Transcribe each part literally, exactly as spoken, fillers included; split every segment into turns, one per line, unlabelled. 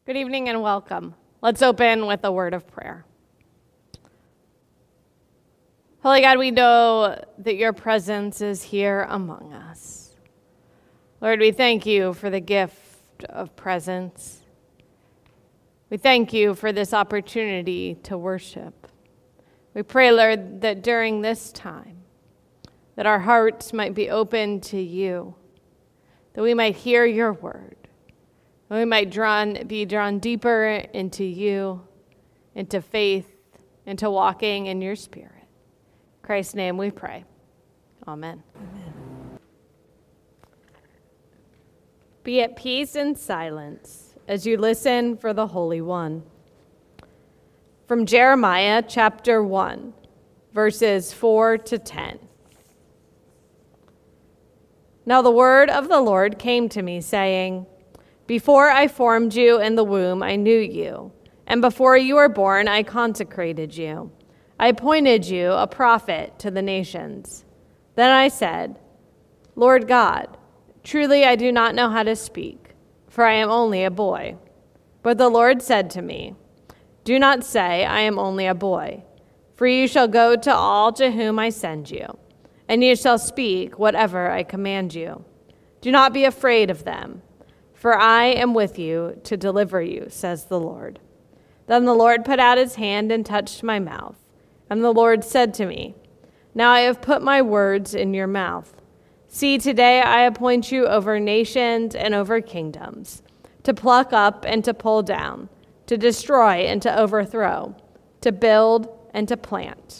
Good evening and welcome. Let's open with a word of prayer. Holy God, we know that your presence is here among us. Lord, we thank you for the gift of presence. We thank you for this opportunity to worship. We pray, Lord, that during this time, that our hearts might be open to you, that we might hear your word, that we might drawn, be drawn deeper into you, into faith, into walking in your spirit. In Christ's name we pray. Amen. Amen. Be at peace and silence as you listen for the Holy One. From Jeremiah chapter one, verses four to ten. Now the word of the Lord came to me, saying, Before I formed you in the womb, I knew you, and before you were born, I consecrated you. I appointed you a prophet to the nations. Then I said, Lord God, truly I do not know how to speak, for I am only a boy. But the Lord said to me, Do not say, I am only a boy, for you shall go to all to whom I send you, and you shall speak whatever I command you. Do not be afraid of them, for I am with you to deliver you, says the Lord. Then the Lord put out his hand and touched my mouth. And the Lord said to me, Now I have put my words in your mouth. See, today I appoint you over nations and over kingdoms, to pluck up and to pull down, to destroy and to overthrow, to build and to plant.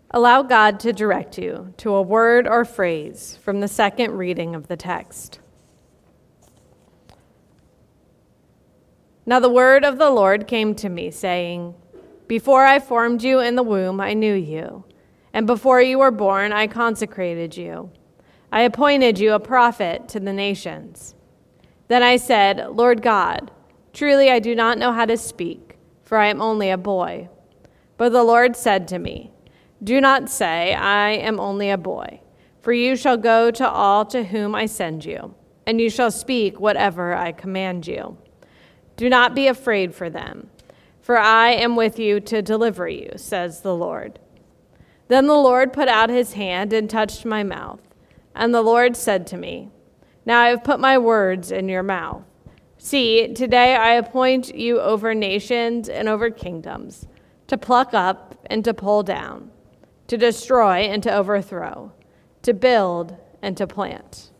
Allow God to direct you to a word or phrase from the second reading of the text. Now the word of the Lord came to me, saying, Before I formed you in the womb, I knew you, and before you were born, I consecrated you. I appointed you a prophet to the nations. Then I said, Lord God, truly I do not know how to speak, for I am only a boy. But the Lord said to me, Do not say, I am only a boy, for you shall go to all to whom I send you, and you shall speak whatever I command you. Do not be afraid for them, for I am with you to deliver you, says the Lord. Then the Lord put out his hand and touched my mouth, and the Lord said to me, Now I have put my words in your mouth. See, today I appoint you over nations and over kingdoms, to pluck up and to pull down, to destroy and to overthrow, to build and to plant.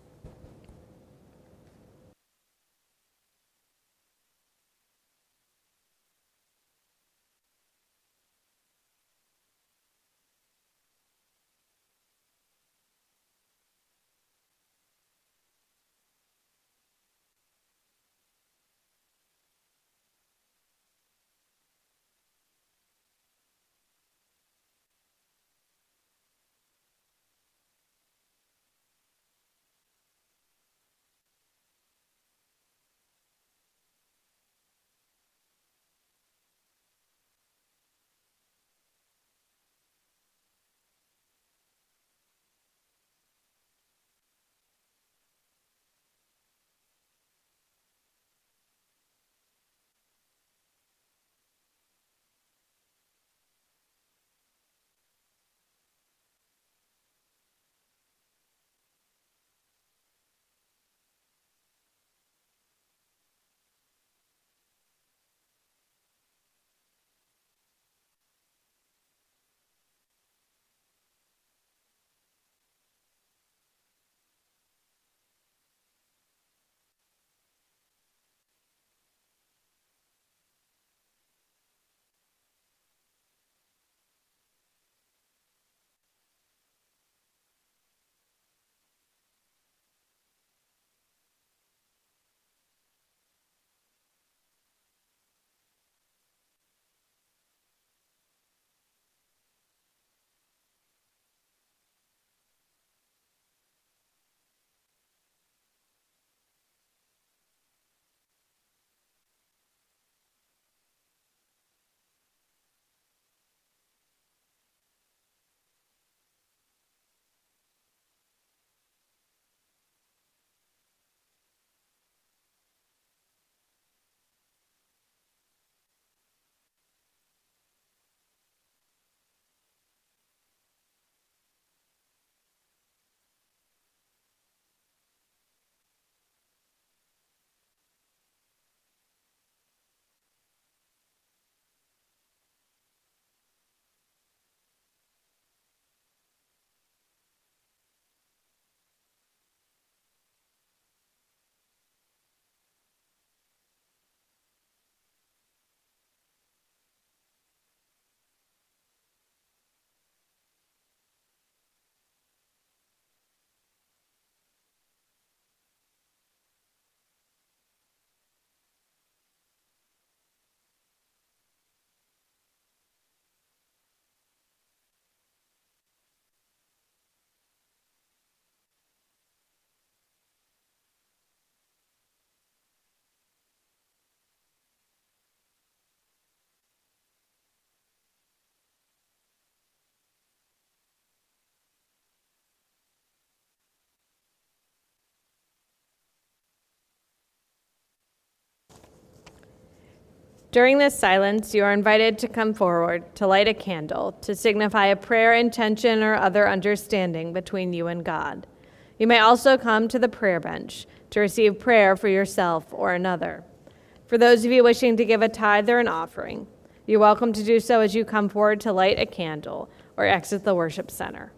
During this silence, you are invited to come forward to light a candle to signify a prayer intention or other understanding between you and God. You may also come to the prayer bench to receive prayer for yourself or another. For those of you wishing to give a tithe or an offering, you're welcome to do so as you come forward to light a candle or exit the worship center.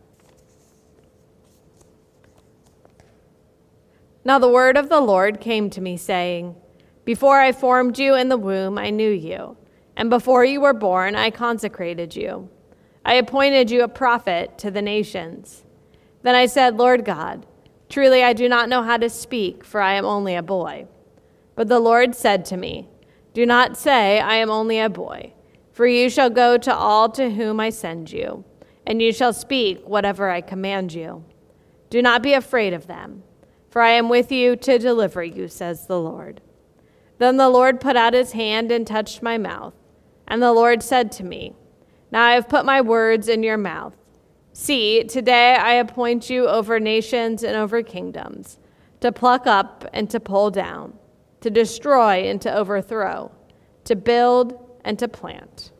Now the word of the Lord came to me, saying, Before I formed you in the womb, I knew you, and before you were born, I consecrated you. I appointed you a prophet to the nations. Then I said, Lord God, truly I do not know how to speak, for I am only a boy. But the Lord said to me, do not say, I am only a boy, for you shall go to all to whom I send you, and you shall speak whatever I command you. Do not be afraid of them, for I am with you to deliver you, says the Lord. Then the Lord put out his hand and touched my mouth, and the Lord said to me, now I have put my words in your mouth. See, today I appoint you over nations and over kingdoms, to pluck up and to pull down, to destroy and to overthrow, to build and to plant.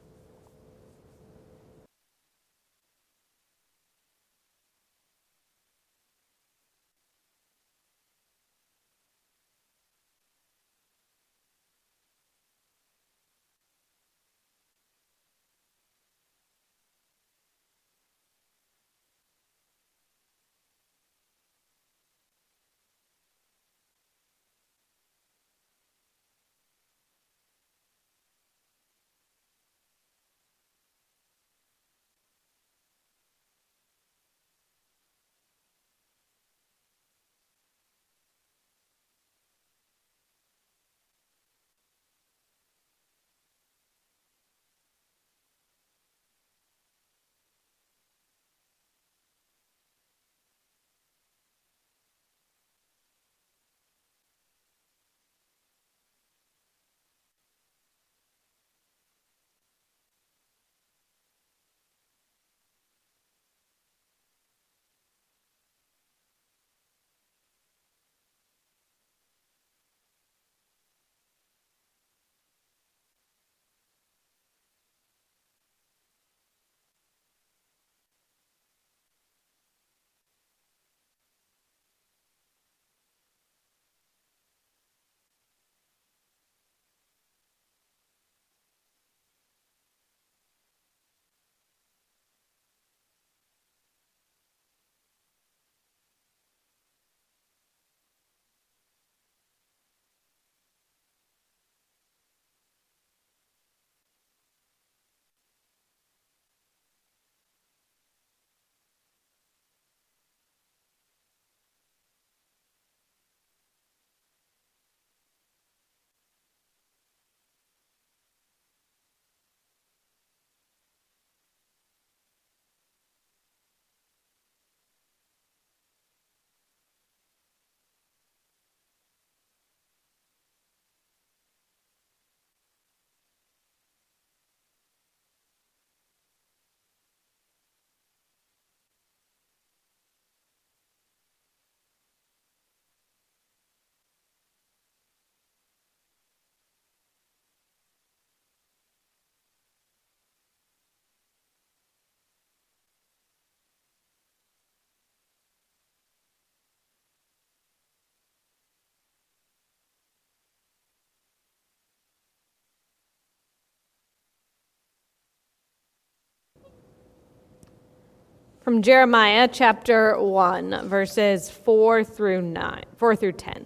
From Jeremiah chapter one, verses four through nine, four through ten.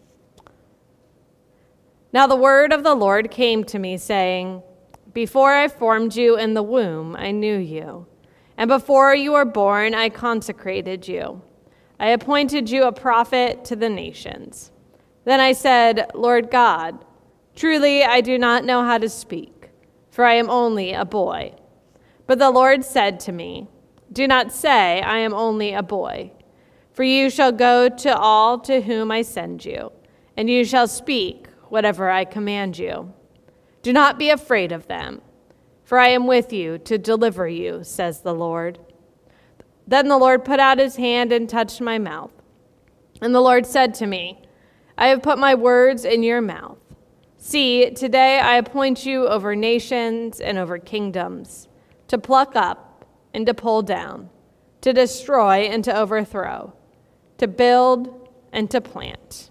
Now the word of the Lord came to me, saying, before I formed you in the womb, I knew you, and before you were born, I consecrated you. I appointed you a prophet to the nations. Then I said, Lord God, truly I do not know how to speak, for I am only a boy. But the Lord said to me, do not say, I am only a boy, for you shall go to all to whom I send you, and you shall speak whatever I command you. Do not be afraid of them, for I am with you to deliver you, says the Lord. Then the Lord put out his hand and touched my mouth. And the Lord said to me, I have put my words in your mouth. See, today I appoint you over nations and over kingdoms, to pluck up and to pull down, to destroy and to overthrow, to build and to plant.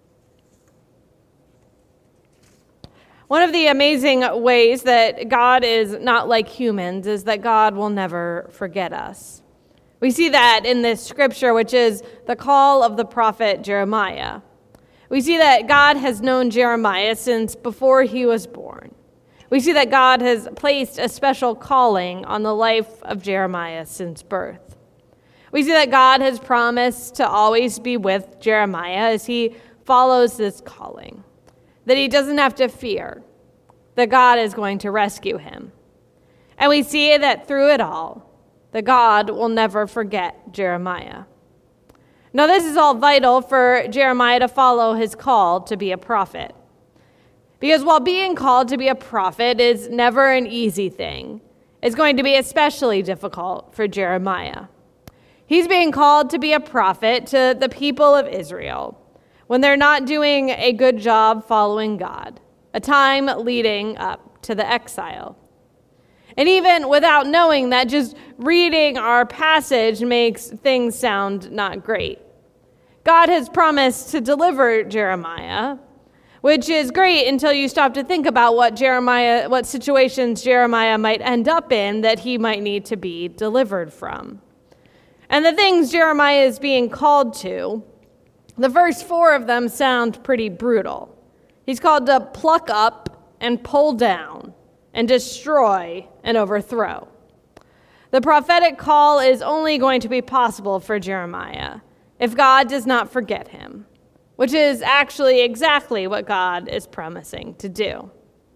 One of the amazing ways that God is not like humans is that God will never forget us. We see that in this scripture, which is the call of the prophet Jeremiah. We see that God has known Jeremiah since before he was born. We see that God has placed a special calling on the life of Jeremiah since birth. We see that God has promised to always be with Jeremiah as he follows this calling, that he doesn't have to fear, that God is going to rescue him. And we see that through it all, that God will never forget Jeremiah. Now, this is all vital for Jeremiah to follow his call to be a prophet. Because while being called to be a prophet is never an easy thing, it's going to be especially difficult for Jeremiah. He's being called to be a prophet to the people of Israel when they're not doing a good job following God, a time leading up to the exile. And even without knowing that, just reading our passage makes things sound not great. God has promised to deliver Jeremiah, which is great until you stop to think about what Jeremiah, what situations Jeremiah might end up in that he might need to be delivered from. And the things Jeremiah is being called to, the first four of them sound pretty brutal. He's called to pluck up and pull down and destroy and overthrow. The prophetic call is only going to be possible for Jeremiah if God does not forget him, which is actually exactly what God is promising to do.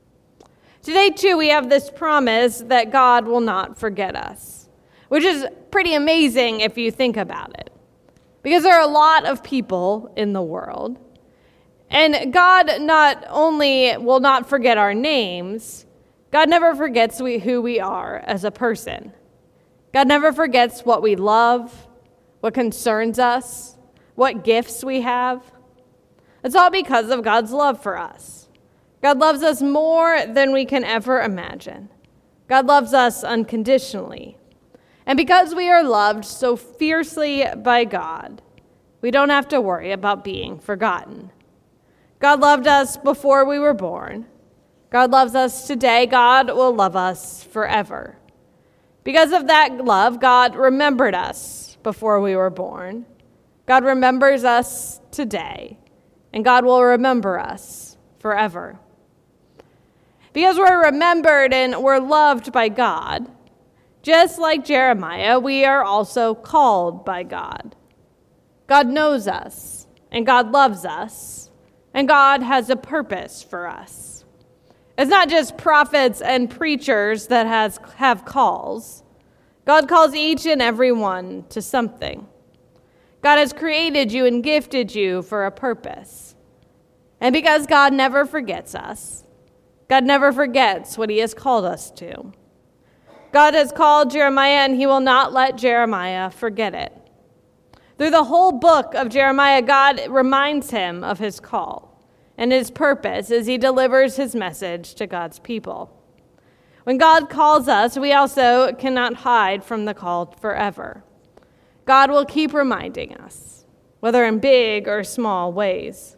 Today, too, we have this promise that God will not forget us, which is pretty amazing if you think about it, because there are a lot of people in the world, and God not only will not forget our names, God never forgets who we are as a person. God never forgets what we love, what concerns us, what gifts we have. It's all because of God's love for us. God loves us more than we can ever imagine. God loves us unconditionally. And because we are loved so fiercely by God, we don't have to worry about being forgotten. God loved us before we were born. God loves us today. God will love us forever. Because of that love, God remembered us before we were born. God remembers us today, and God will remember us forever. Because we're remembered and we're loved by God, just like Jeremiah, we are also called by God. God knows us, and God loves us, and God has a purpose for us. It's not just prophets and preachers that has, have calls. God calls each and every one to something. God has created you and gifted you for a purpose. And because God never forgets us, God never forgets what he has called us to. God has called Jeremiah, and he will not let Jeremiah forget it. Through the whole book of Jeremiah, God reminds him of his call and his purpose as he delivers his message to God's people. When God calls us, we also cannot hide from the call forever. God will keep reminding us, whether in big or small ways.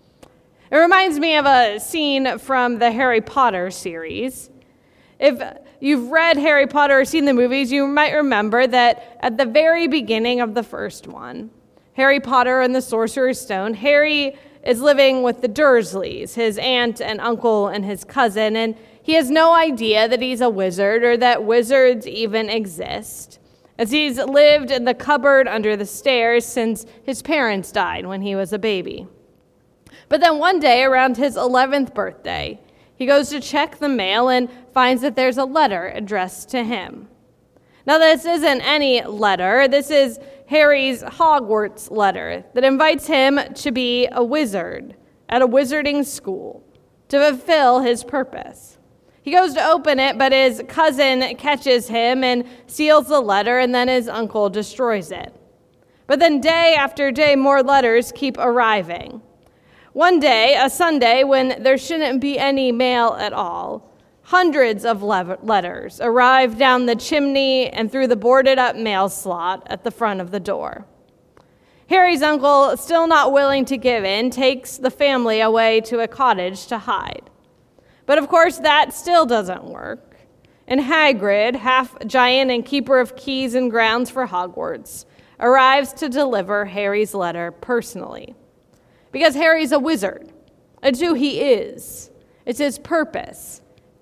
It reminds me of a scene from the Harry Potter series. If you've read Harry Potter or seen the movies, you might remember that at the very beginning of the first one, Harry Potter and the Sorcerer's Stone, Harry is living with the Dursleys, his aunt and uncle and his cousin, and he has no idea that he's a wizard or that wizards even exist, as he's lived in the cupboard under the stairs since his parents died when he was a baby. But then one day, around his eleventh birthday, he goes to check the mail and finds that there's a letter addressed to him. Now, this isn't any letter. This is Harry's Hogwarts letter that invites him to be a wizard at a wizarding school to fulfill his purpose. He goes to open it, but his cousin catches him and seals the letter, and then his uncle destroys it. But then day after day, more letters keep arriving. One day, a Sunday, when there shouldn't be any mail at all, hundreds of le- letters arrive down the chimney and through the boarded-up mail slot at the front of the door. Harry's uncle, still not willing to give in, takes the family away to a cottage to hide. But of course, that still doesn't work. And Hagrid, half giant and keeper of keys and grounds for Hogwarts, arrives to deliver Harry's letter personally. Because Harry's a wizard. It's who he is. It's his purpose. He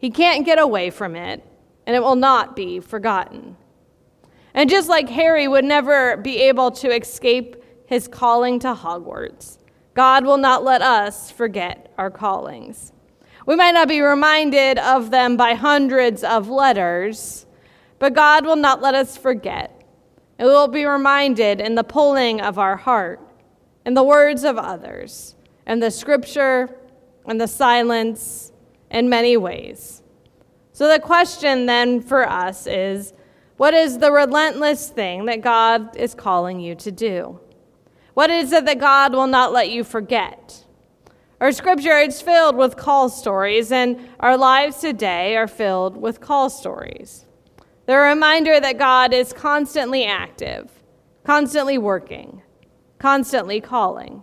He can't get away from it, and it will not be forgotten. And just like Harry would never be able to escape his calling to Hogwarts, God will not let us forget our callings. We might not be reminded of them by hundreds of letters, but God will not let us forget. And we will be reminded in the pulling of our heart, in the words of others, in the scripture, in the silence, in many ways. So the question then for us is, what is the relentless thing that God is calling you to do? What is it that God will not let you forget? Our scripture is filled with call stories, and our lives today are filled with call stories. They're a reminder that God is constantly active, constantly working, constantly calling.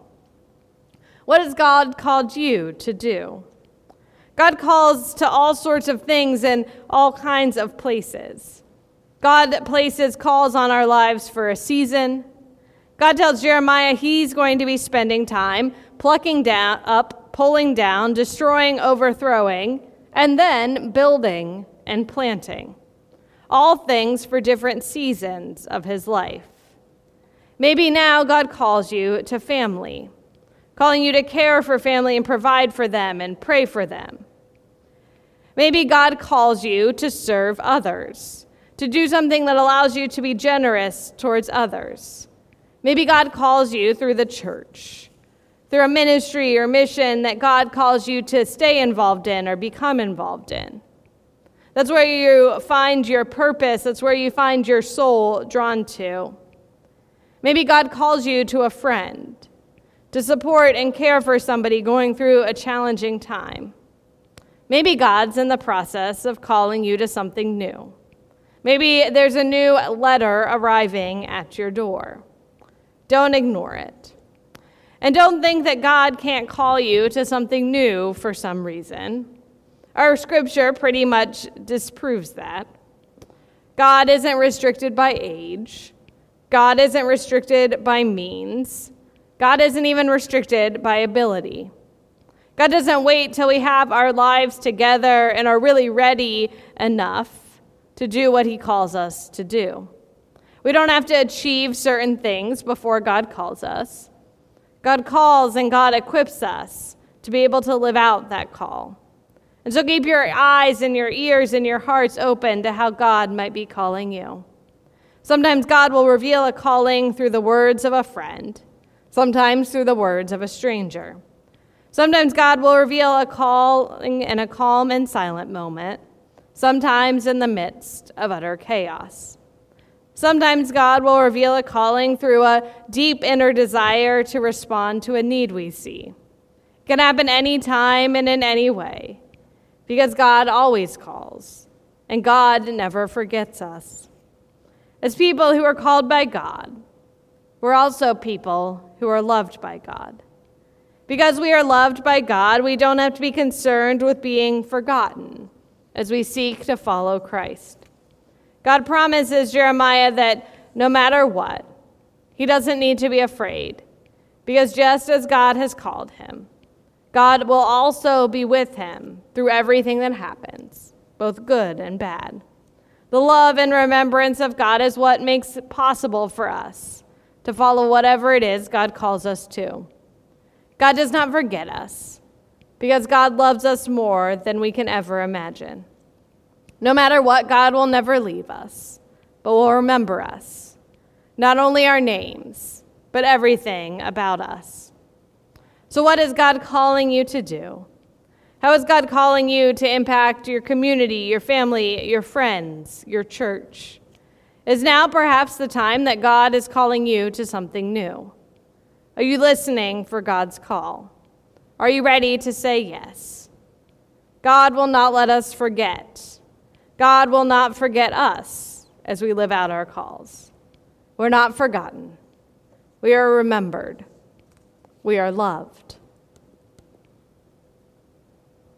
What has God called you to do? God calls to all sorts of things in all kinds of places. God places calls on our lives for a season. God tells Jeremiah he's going to be spending time plucking down, up, pulling down, destroying, overthrowing, and then building and planting. All things for different seasons of his life. Maybe now God calls you to family, calling you to care for family and provide for them and pray for them. Maybe God calls you to serve others, to do something that allows you to be generous towards others. Maybe God calls you through the church, through a ministry or mission that God calls you to stay involved in or become involved in. That's where you find your purpose. That's where you find your soul drawn to. Maybe God calls you to a friend, to support and care for somebody going through a challenging time. Maybe God's in the process of calling you to something new. Maybe there's a new letter arriving at your door. Don't ignore it. And don't think that God can't call you to something new for some reason. Our scripture pretty much disproves that. God isn't restricted by age. God isn't restricted by means. God isn't even restricted by ability. God doesn't wait till we have our lives together and are really ready enough to do what he calls us to do. We don't have to achieve certain things before God calls us. God calls and God equips us to be able to live out that call. And so keep your eyes and your ears and your hearts open to how God might be calling you. Sometimes God will reveal a calling through the words of a friend, sometimes through the words of a stranger. Sometimes God will reveal a calling in a calm and silent moment, sometimes in the midst of utter chaos. Sometimes God will reveal a calling through a deep inner desire to respond to a need we see. It can happen any time and in any way, because God always calls, and God never forgets us. As people who are called by God, we're also people who are loved by God. Because we are loved by God, we don't have to be concerned with being forgotten as we seek to follow Christ. God promises Jeremiah that no matter what, he doesn't need to be afraid, because just as God has called him, God will also be with him through everything that happens, both good and bad. The love and remembrance of God is what makes it possible for us to follow whatever it is God calls us to. God does not forget us, because God loves us more than we can ever imagine. No matter what, God will never leave us, but will remember us, not only our names, but everything about us. So what is God calling you to do? How is God calling you to impact your community, your family, your friends, your church? Is now perhaps the time that God is calling you to something new? Are you listening for God's call? Are you ready to say yes? God will not let us forget. God will not forget us as we live out our calls. We're not forgotten. We are remembered. We are loved.